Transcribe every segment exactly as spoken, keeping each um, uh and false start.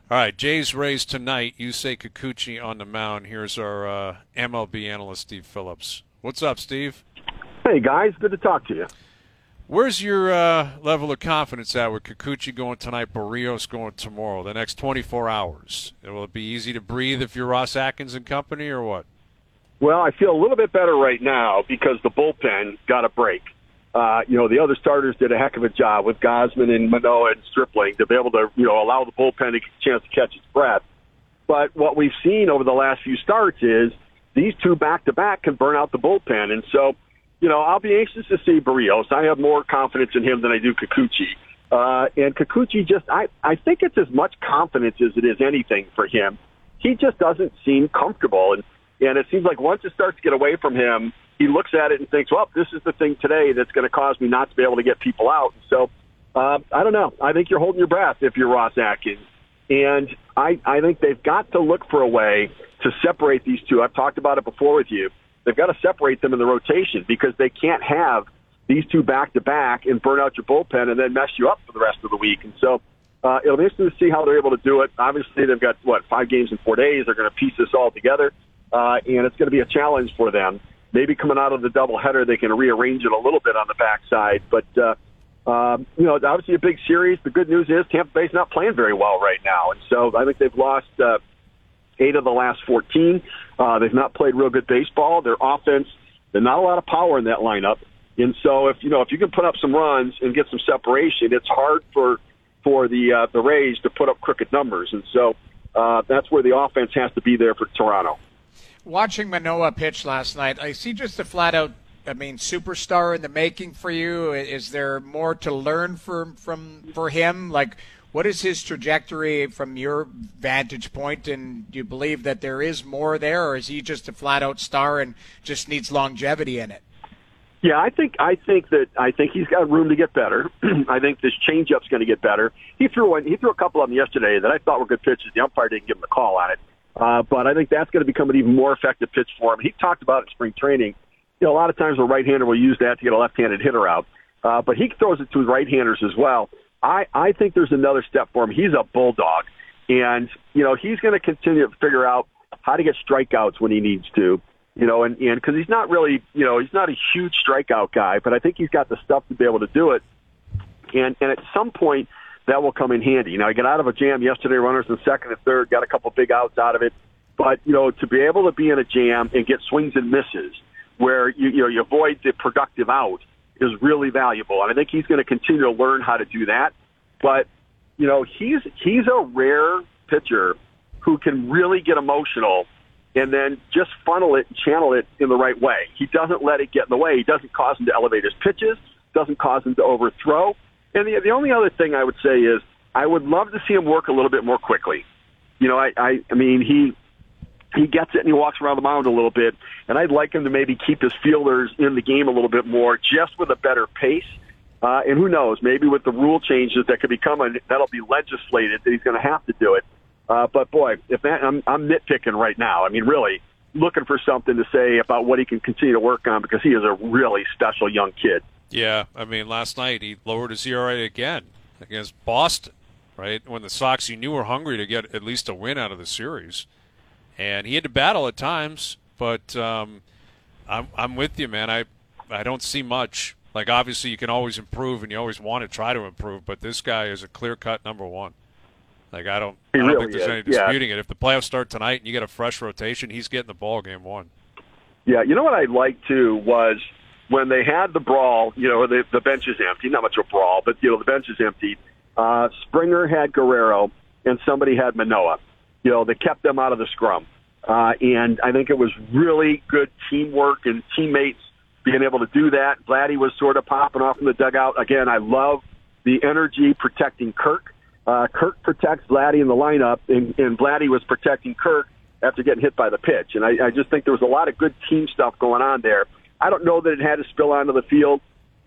All right, Jays Rays tonight. You say Kikuchi on the mound. Here's our uh, M L B analyst, Steve Phillips. What's up, Steve? Hey, guys. Good to talk to you. Where's your uh, level of confidence at with Kikuchi going tonight, Barrios going tomorrow, the next twenty-four hours? Will it be easy to breathe if you're Ross Atkins and company, or what? Well, I feel a little bit better right now because the bullpen got a break. Uh, you know, the other starters did a heck of a job with Gausman and Manoah and Stripling to be able to, you know, allow the bullpen to get a chance to catch its breath. But what we've seen over the last few starts is these two back-to-back can burn out the bullpen. And so, you know, I'll be anxious to see Barrios. I have more confidence in him than I do Kikuchi. Uh, and Kikuchi just, I, I think it's as much confidence as it is anything for him. He just doesn't seem comfortable. And, and it seems like once it starts to get away from him, he looks at it and thinks, well, this is the thing today that's going to cause me not to be able to get people out. So, uh, I don't know. I think you're holding your breath if you're Ross Atkins. And I, I think they've got to look for a way to separate these two. I've talked about it before with you. They've got to separate them in the rotation because they can't have these two back-to-back and burn out your bullpen and then mess you up for the rest of the week. And so uh, it'll be interesting to see how they're able to do it. Obviously, they've got, what, five games in four days. They're going to piece this all together, uh, and it's going to be a challenge for them. Maybe coming out of the doubleheader, they can rearrange it a little bit on the backside. But, uh, um, you know, obviously a big series. The good news is Tampa Bay's not playing very well right now. And so I think they've lost uh, eight of the last fourteen. Uh, they've not played real good baseball. Their offense, there's not a lot of power in that lineup. And so if, you know, if you can put up some runs and get some separation, it's hard for for the uh, the Rays to put up crooked numbers. And so uh, that's where the offense has to be there for Toronto. Watching Manoah pitch last night, I see just a flat-out, I mean, superstar in the making for you. Is there more to learn from from for him? Like, what is his trajectory from your vantage point, and do you believe that there is more there, or is he just a flat-out star and just needs longevity in it? Yeah, I think I think that I think he's got room to get better. I think this changeup's going to get better. He threw one, he threw a couple of them yesterday that I thought were good pitches. The umpire didn't give him a call on it. Uh, but I think that's going to become an even more effective pitch for him. He talked about it in spring training. You know, a lot of times a right-hander will use that to get a left-handed hitter out. Uh, but he throws it to his right-handers as well. I, I think there's another step for him. He's a bulldog. And, you know, he's going to continue to figure out how to get strikeouts when he needs to. You know, and and because he's not really, you know, he's not a huge strikeout guy, but I think he's got the stuff to be able to do it. And and at some point, that will come in handy. You know, I got out of a jam yesterday, runners in second and third, got a couple big outs out of it. But, you know, to be able to be in a jam and get swings and misses where, you, you know, you avoid the productive out is really valuable. And I think he's going to continue to learn how to do that. But, you know, he's he's a rare pitcher who can really get emotional and then just funnel it and channel it in the right way. He doesn't let it get in the way. He doesn't cause him to elevate his pitches, doesn't cause him to overthrow. And the, the only other thing I would say is I would love to see him work a little bit more quickly. You know, I, I, I mean, he he gets it and he walks around the mound a little bit, and I'd like him to maybe keep his fielders in the game a little bit more, just with a better pace. Uh, and who knows, maybe with the rule changes that could be coming, that'll be legislated that he's going to have to do it. Uh, but, boy, if that, I'm, I'm nitpicking right now. I mean, really looking for something to say about what he can continue to work on because he is a really special young kid. Yeah, I mean, last night he lowered his E R A again against Boston, right, when the Sox you knew were hungry to get at least a win out of the series. And he had to battle at times, but um, I'm, I'm with you, man. I, I don't see much. Like, obviously, you can always improve, and you always want to try to improve, but this guy is a clear-cut number one. Like, I don't, I don't really think there's is. any disputing yeah. it. If the playoffs start tonight and you get a fresh rotation, he's getting the ball game one. Yeah, you know what I liked, too, was when they had the brawl, you know, the, the bench is empty, not much of a brawl, but, you know, the bench is empty. Uh, Springer had Guerrero, and somebody had Manoah. You know, they kept them out of the scrum. Uh, and I think it was really good teamwork and teammates being able to do that. Vladdy was sort of popping off in the dugout. Again, I love the energy protecting Kirk. Uh, Kirk protects Vladdy in the lineup, and, and Vladdy was protecting Kirk after getting hit by the pitch. And I, I just think there was a lot of good team stuff going on there. I don't know that it had to spill onto the field,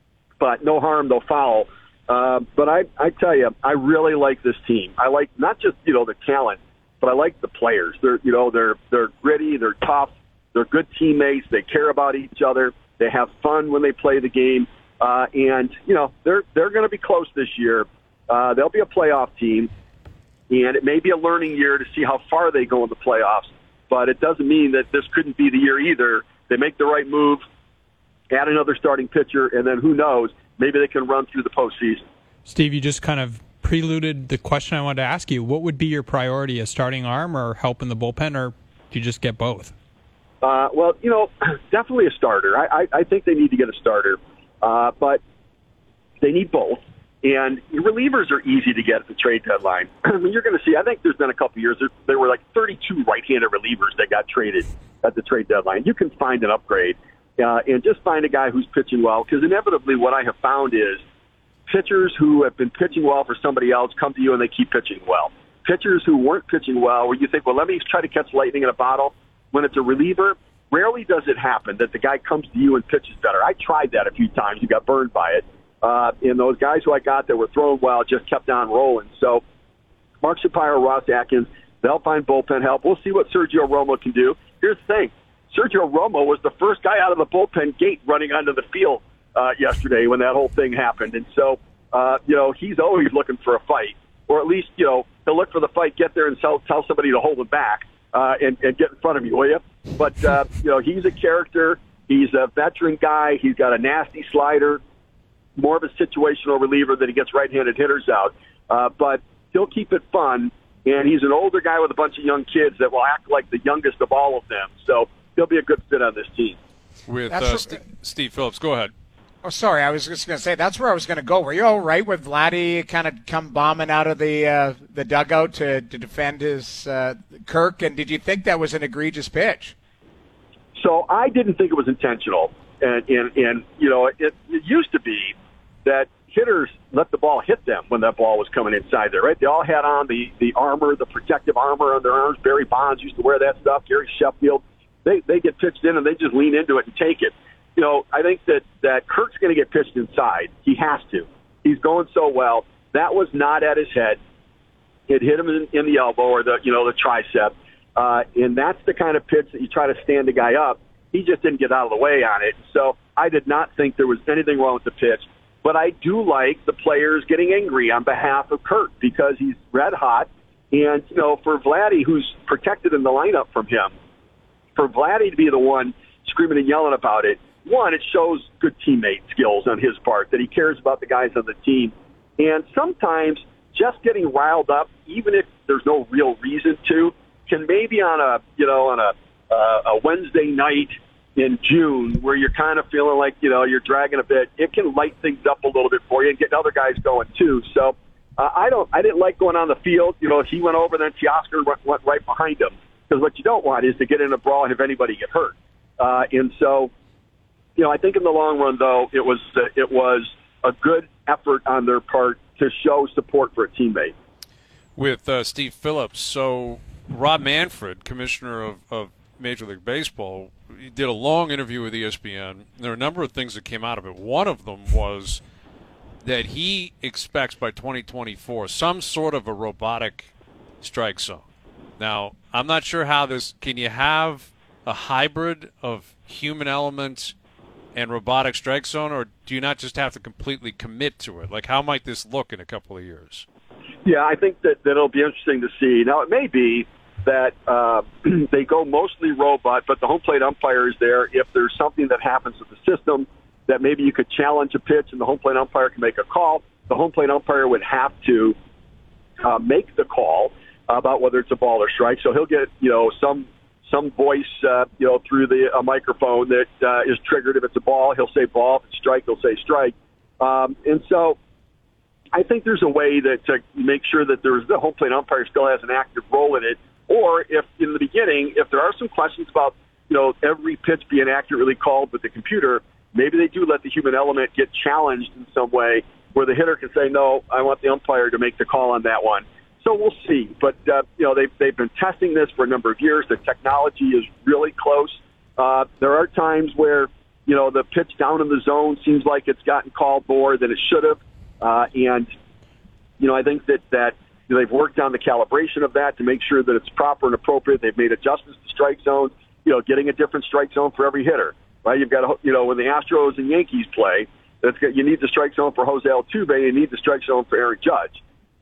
but no harm, no foul. Uh, but I, I tell you, I really like this team. I like not just, you know, the talent, but I like the players. They're, you know, they're they're gritty, they're tough, they're good teammates, they care about each other, they have fun when they play the game, uh, and you know they're they're going to be close this year. Uh, they'll be a playoff team, and it may be a learning year to see how far they go in the playoffs, but it doesn't mean that this couldn't be the year either. They make the right move, add another starting pitcher, and then who knows, maybe they can run through the postseason. Steve, you just kind of preluded the question I wanted to ask you. What would be your priority, a starting arm or help in the bullpen, or do you just get both? Uh, well, you know, definitely a starter. I, I, I think they need to get a starter, uh, but they need both. And relievers are easy to get at the trade deadline. I mean, you're going to see, I think there's been a couple years, there, there were like thirty-two right-handed relievers that got traded at the trade deadline. You can find an upgrade uh, and just find a guy who's pitching well, because inevitably what I have found is pitchers who have been pitching well for somebody else come to you and they keep pitching well. Pitchers who weren't pitching well, where you think, well, let me try to catch lightning in a bottle. When it's a reliever, rarely does it happen that the guy comes to you and pitches better. I tried that a few times. You got burned by it. Uh, and those guys who I got that were throwing well just kept on rolling. So Mark Shapiro, Ross Atkins, they'll find bullpen help. We'll see what Sergio Romo can do. Here's the thing. Sergio Romo was the first guy out of the bullpen gate running onto the field uh, yesterday when that whole thing happened. And so, uh, you know, he's always looking for a fight. Or at least, you know, he'll look for the fight, get there and tell, tell somebody to hold him back uh, and, and get in front of you, will you? But, uh, you know, he's a character. He's a veteran guy. He's got a nasty slider. More of a situational reliever that he gets right-handed hitters out. Uh, but he'll keep it fun, and he's an older guy with a bunch of young kids that will act like the youngest of all of them. So he'll be a good fit on this team. With uh, St- Steve Phillips, go ahead. Oh, sorry, I was just going to say, that's where I was going to go. Were you all right with Vladdy kind of come bombing out of the uh, the dugout to, to defend his uh, Kirk, and did you think that was an egregious pitch? So I didn't think it was intentional. And, and, and you know, it, it used to be that hitters let the ball hit them when that ball was coming inside there, right? They all had on the, the armor, the protective armor on their arms. Barry Bonds used to wear that stuff. Gary Sheffield. They they get pitched in and they just lean into it and take it. You know, I think that, that Kirk's going to get pitched inside. He has to. He's going so well. That was not at his head. It hit him in, in the elbow or the, you know, the tricep. Uh, and that's the kind of pitch that you try to stand the guy up. He just didn't get out of the way on it. So I did not think there was anything wrong with the pitch. But I do like the players getting angry on behalf of Kirk because he's red hot. And, you know, for Vladdy, who's protected in the lineup from him, for Vladdy to be the one screaming and yelling about it, one, it shows good teammate skills on his part, that he cares about the guys on the team. And sometimes just getting riled up, even if there's no real reason to, can maybe on a, you know, on a, uh, a Wednesday night in June where you're kind of feeling like, you know, you're dragging a bit, it can light things up a little bit for you and get other guys going too. So uh, I don't, I didn't like going on the field. You know, if he went over, then Teoscar went, went right behind him. Because what you don't want is to get in a brawl and have anybody get hurt. Uh, and so, you know, I think in the long run, though, it was uh, it was a good effort on their part to show support for a teammate. With uh, Steve Phillips, so Rob Manfred, commissioner of, of Major League Baseball, he did a long interview with E S P N. There are a number of things that came out of it. One of them was that he expects by twenty twenty-four some sort of a robotic strike zone. Now, I'm not sure how this – can you have a hybrid of human elements and robotic strike zone, or do you not just have to completely commit to it? Like, how might this look in a couple of years? Yeah, I think that, that it'll be interesting to see. Now, it may be that uh, they go mostly robot, but the home plate umpire is there. If there's something that happens with the system that maybe you could challenge a pitch and the home plate umpire can make a call, the home plate umpire would have to uh, make the call about whether it's a ball or strike. So he'll get, you know, some some voice, uh, you know, through the a microphone that uh, is triggered. If it's a ball, he'll say ball. If it's strike, he'll say strike. Um, and so I think there's a way that to make sure that there's the home plate umpire still has an active role in it. Or if in the beginning, if there are some questions about, you know, every pitch being accurately called with the computer, maybe they do let the human element get challenged in some way where the hitter can say, no, I want the umpire to make the call on that one. So we'll see. But, uh, you know, they've, they've been testing this for a number of years. The technology is really close. Uh, there are times where, you know, the pitch down in the zone seems like it's gotten called more than it should have. Uh, and, you know, I think that, that you know, they've worked on the calibration of that to make sure that it's proper and appropriate. They've made adjustments to strike zones, you know, getting a different strike zone for every hitter, right? You've got, you know, when the Astros and Yankees play, that's got, you need the strike zone for Jose Altuve, you need the strike zone for Aaron Judge.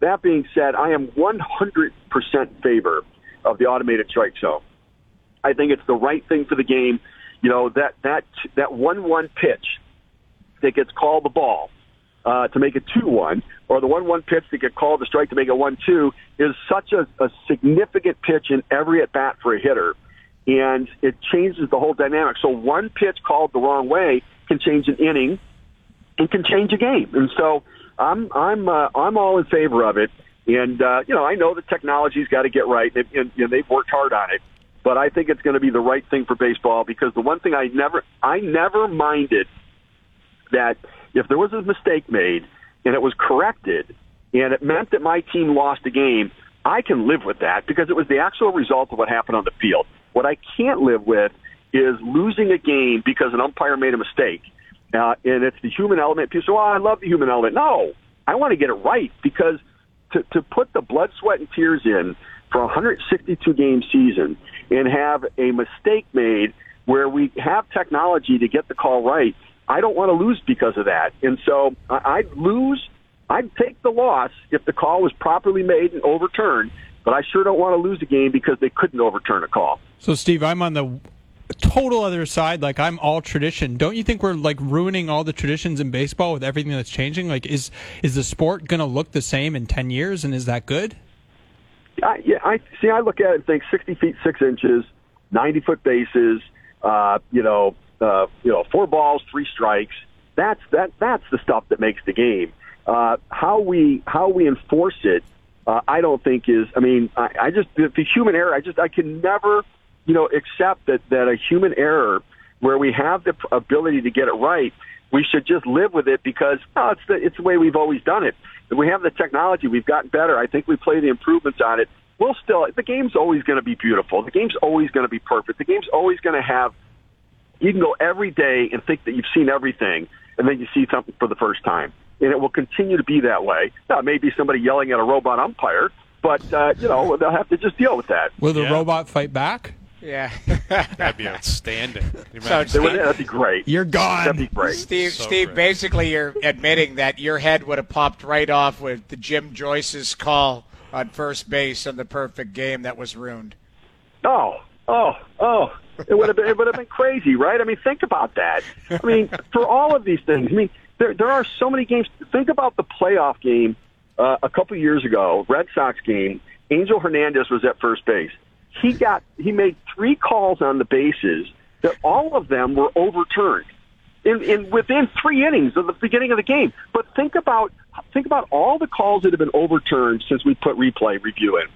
that being said, I am one hundred percent favor of the automated strike zone. I think it's the right thing for the game. You know, that that that one one pitch that gets called the ball uh, to make it two one, or the one one pitch that gets called the strike to make it one two, is such a, a significant pitch in every at-bat for a hitter, and it changes the whole dynamic. So one pitch called the wrong way can change an inning and can change a game. And so I'm I'm uh, I'm all in favor of it. And uh, you know, I know the technology's got to get right, and, and, and they've worked hard on it. But I think it's going to be the right thing for baseball, because the one thing I never I never minded that if there was a mistake made and it was corrected and it meant that my team lost a game, I can live with that because it was the actual result of what happened on the field. What I can't live with is losing a game because an umpire made a mistake. Uh, and it's the human element. People say, well, I love the human element. No, I want to get it right, because to, to put the blood, sweat, and tears in for a one hundred sixty-two game season and have a mistake made where we have technology to get the call right, I don't want to lose because of that. And so I'd lose, I'd take the loss if the call was properly made and overturned, but I sure don't want to lose a game because they couldn't overturn a call. So, Steve, I'm on the total other side. Like, I'm all tradition. Don't you think we're like ruining all the traditions in baseball with everything that's changing? Like, is is the sport going to look the same in ten years, and is that good? I, yeah, I see. I look at it and think sixty feet six inches, ninety foot bases. Uh, you know, uh, you know, four balls, three strikes. That's that. That's the stuff that makes the game. Uh, how we how we enforce it, uh, I don't think is. I mean, I, I just the, the human error. I just I can never, you know, accept that that a human error where we have the ability to get it right, we should just live with it because oh, it's the it's the way we've always done it. If we have the technology, we've gotten better. I think we play the improvements on it. We'll still, the game's always going to be beautiful. The game's always going to be perfect. The game's always going to have, you can go every day and think that you've seen everything, and then you see something for the first time. And it will continue to be that way. Now, it may be somebody yelling at a robot umpire, but, uh, you know, they'll have to just deal with that. Will the yeah. robot fight back? Yeah. That'd be outstanding. So, Steve, that'd be great. You're gone. That'd be great. Steve, So Steve, great. basically you're admitting that your head would have popped right off with the Jim Joyce's call on first base on the perfect game that was ruined. Oh, oh, oh. It would have been, it would have been crazy, right? I mean, think about that. I mean, for all of these things, I mean, there there are so many games. Think about the playoff game uh, a couple years ago, Red Sox game. Angel Hernandez was at first base. He got he made three calls on the bases that all of them were overturned in, in within three innings of the beginning of the game. But think about think about all the calls that have been overturned since we put replay review in.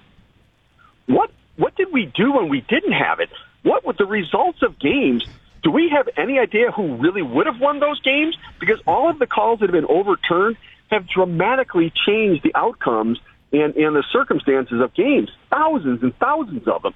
What what did we do when we didn't have it? What were the results of games? Do we have any idea who really would have won those games? Because all of the calls that have been overturned have dramatically changed the outcomes and, and the circumstances of games, thousands and thousands of them.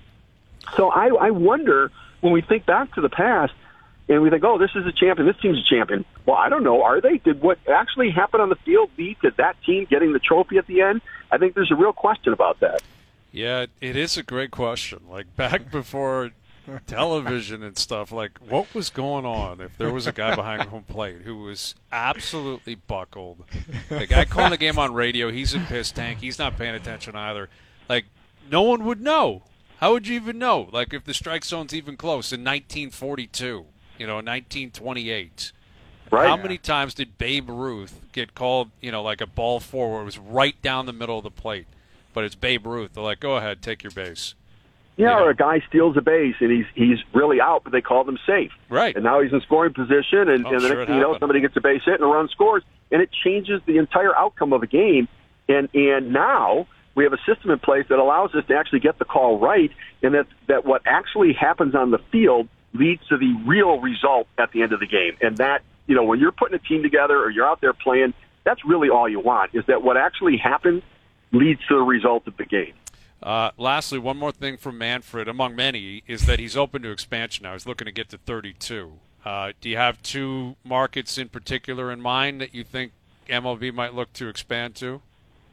So I, I wonder, when we think back to the past, and we think, oh, this is a champion, this team's a champion. Well, I don't know, are they? Did what actually happened on the field lead to that team getting the trophy at the end? I think there's a real question about that. Yeah, it is a great question. Like, back before television and stuff, like, what was going on if there was a guy behind home plate who was absolutely buckled? The guy calling the game on radio, he's in piss tank, he's not paying attention either. Like, no one would know. How would you even know? Like, if the strike zone's even close in nineteen forty-two, you know, nineteen twenty-eight. Right. How many times did Babe Ruth get called, you know, like a ball four where it was right down the middle of the plate? But it's Babe Ruth. They're like, go ahead, take your base. Yeah, You know? or a guy steals a base and he's he's really out, but they called him safe. Right. And now he's in scoring position, and, Oh, and the sure next it thing you know, happened. somebody gets a base hit and a run scores, and it changes the entire outcome of a game. And and now we have a system in place that allows us to actually get the call right, and that that what actually happens on the field leads to the real result at the end of the game. And that, you know, when you're putting a team together or you're out there playing, that's really all you want, is that what actually happened leads to the result of the game. Uh, lastly, one more thing from Manfred, among many, is that he's open to expansion now. He's looking to get to thirty-two. Uh, do you have two markets in particular in mind that you think M L B might look to expand to?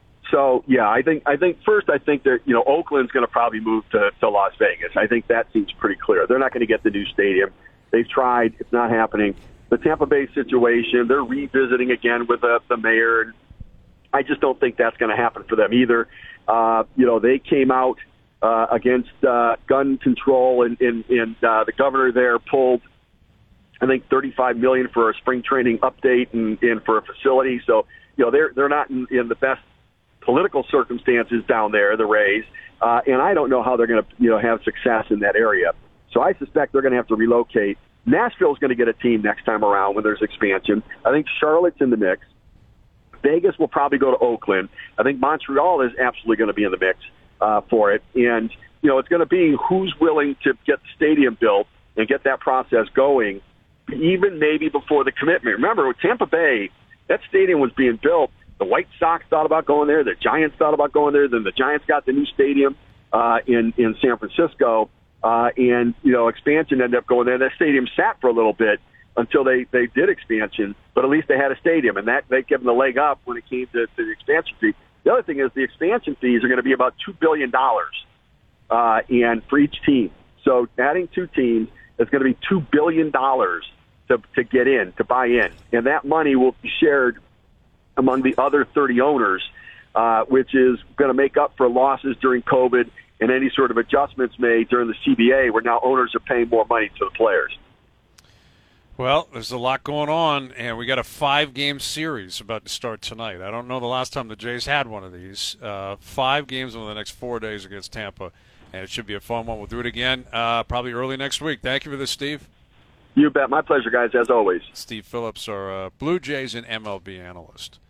So yeah, I think I think first I think that you know Oakland's going to probably move to, to Las Vegas. I think that seems pretty clear. They're not going to get the new stadium. They've tried; it's not happening. The Tampa Bay situation, they're revisiting again with the, the mayor, and I just don't think that's going to happen for them either. Uh, you know, they came out uh, against uh, gun control, and, and, and uh, the governor there pulled, I think, thirty-five million dollars for a spring training update and, and for a facility. So, you know, they're they're not in, in the best political circumstances down there, the Rays, uh, and I don't know how they're going to, you know, have success in that area. So I suspect they're going to have to relocate. Nashville's going to get a team next time around when there's expansion. I think Charlotte's in the mix. Vegas will probably go to Oakland. I think Montreal is absolutely going to be in the mix uh, for it. And, you know, it's going to be who's willing to get the stadium built and get that process going, even maybe before the commitment. Remember, with Tampa Bay, that stadium was being built. The White Sox thought about going there. The Giants thought about going there. Then the Giants got the new stadium uh, in, in San Francisco. Uh, and, you know, expansion ended up going there. That stadium sat for a little bit until they, they did expansion, but at least they had a stadium, and that they gave them the leg up when it came to, to the expansion fee. The other thing is the expansion fees are going to be about two billion dollars uh, and for each team. So adding two teams is going to be two billion dollars to, to get in, to buy in. And that money will be shared among the other thirty owners, uh, which is going to make up for losses during COVID and any sort of adjustments made during the C B A, where now owners are paying more money to the players. Well, there's a lot going on, and we got a five-game series about to start tonight. I don't know the last time the Jays had one of these. Uh, five games over the next four days against Tampa, and it should be a fun one. We'll do it again uh, probably early next week. Thank you for this, Steve. You bet. My pleasure, guys, as always. Steve Phillips, our uh, Blue Jays and M L B analyst.